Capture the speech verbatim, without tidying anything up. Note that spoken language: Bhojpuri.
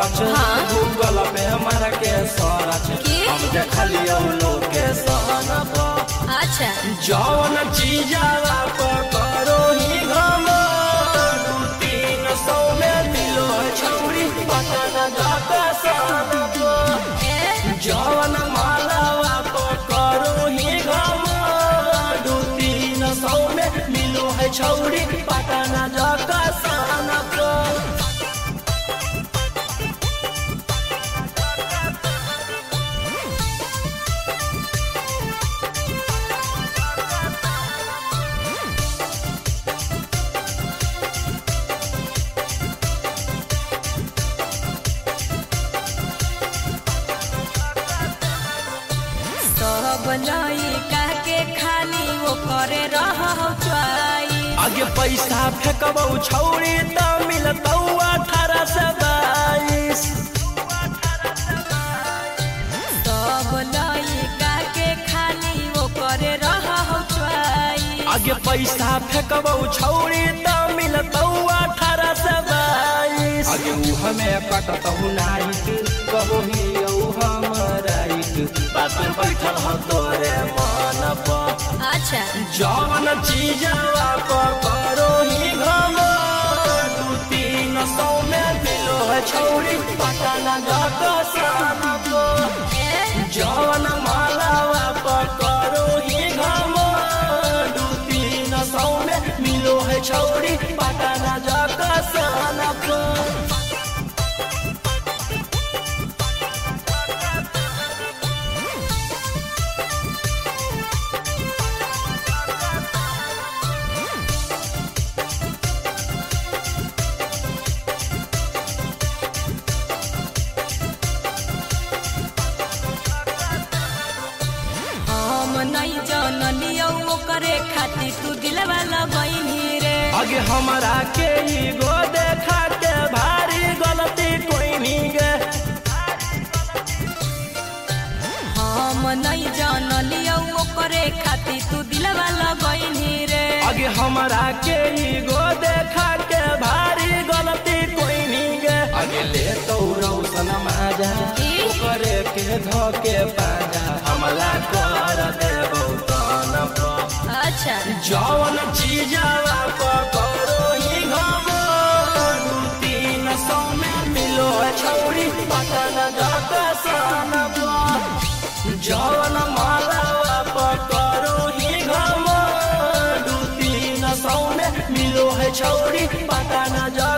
सरच गूगल पे हमारा के सरच हम देखलियो लोकेशन पर। अच्छा जौन चीजवा पर करो ही घम दू तीन सौ में मिलो छौरी पटना जाता सन पर। जौन मालावा पर करो ही घम दू तीन सौ में मिलो है छौरी पटना जाता सन पर। लइका के खाली वो करे रह आगे पैसा फेंकबौ छौरी त मिलतौ अठारह से बाईस। सब लइका के खाली वो करे रह आगे पैसा फेंकबौ छौरी त मिलतौ अठारह से बाईस। आगे उ हमें कटतौ नाइट कबो ही हमराइट बात में बैठल हो तोरे मन पर। अच्छा जौन चीजवा पर करो ही घम दू तीन सौ में मिलो है छौरी पटना जाता सन पर। जौन मालावा पर करो ही घम दू तीन सौ में मिलो है छौरी पटना जाता सन पर। नहीं जानलियो करे खातिर तू दिलवा लगैनी रे। आगे हमारा के ही गो देखा के भारी गलती कोई नहीं गे। हम नहीं जानलियो करे खातिर तू दिलवा लगैनी रे। आगे हमारा के ही गो देखा के भारी गलती कोई नहीं गे। आगे ले तो रौशन माजा करे के धोके पाजा हमला कर देबो तन पर। अच्छा जौन चीजवा पर करो ही घम दू तीन सौ में मिलो छौरी पटना जाता सन पर। जौन मालावा पर करो ही घम दू तीन सौ में मिलो है छौरी पटना जाता